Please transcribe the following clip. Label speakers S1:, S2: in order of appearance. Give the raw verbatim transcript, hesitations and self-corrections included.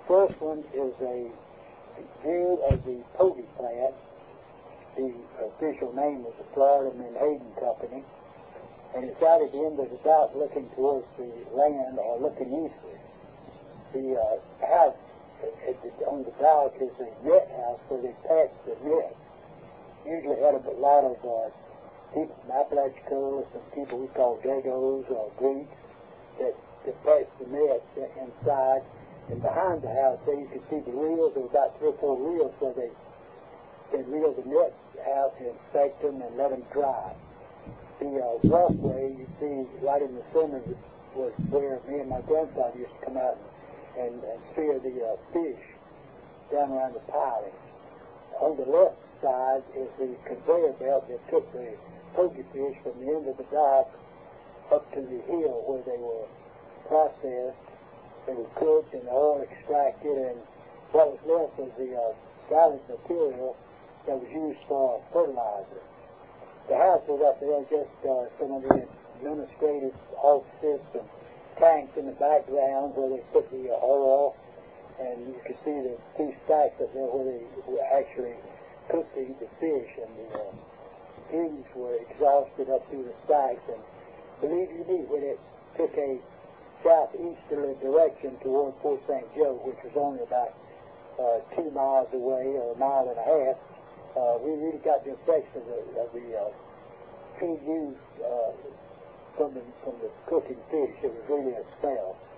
S1: first one is a view of the Pogey plant. The official name is the Florida Menhaden Company, and it's out at the end of the dock looking towards the land or looking eastward. The uh, house at the, on the dock is a net house where they patch the net. Usually had a lot of uh, people from Apalachicola, some people we call Dagos or Greeks that, that patch the nets inside. And behind the house there you can see the reels. There were about three or four reels where they, they reel the nets out and inspect them and let them dry. The uh, walkway you see right in the center was where me and my grandfather used to come out and, and, and spear the uh, fish down around the piling. On the left side is the conveyor belt that took the pokey fish from the end of the dock up to the hill where they were processed. They were cooked and the oil extracted, and what was left was the uh, solid material that was used for fertilizer. The house was up there, just uh, some of the administrative offices, some tanks in the background where they put the uh, oil, and you can see the two stacks up there where they actually cooked the, the fish, and the uh, fumes were exhausted up through the stacks. And believe you me, when it took a southeasterly direction toward Fort Saint Joe, which was only about uh, two miles away, or a mile and a half, uh, we really got the effects of the, of the uh, feed used uh, from the from the cooking fish. It was really a smell.